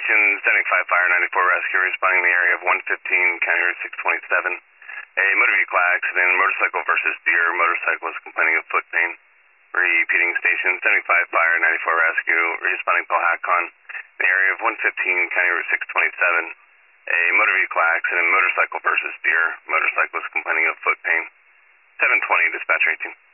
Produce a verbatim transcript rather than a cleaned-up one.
Station, seventy-five Fire, ninety-four Rescue, responding in the area of one fifteen, County Route six twenty-seven. A motor vehicle accident, motorcycle versus deer. Motorcyclist complaining of foot pain. Repeating station, seventy-five Fire, ninety-four Rescue, responding Powhatan, in the area of one fifteen, County Route six twenty-seven. A motor vehicle accident, motorcycle versus deer. Motorcyclist complaining of foot pain. seven twenty, dispatcher eighteen.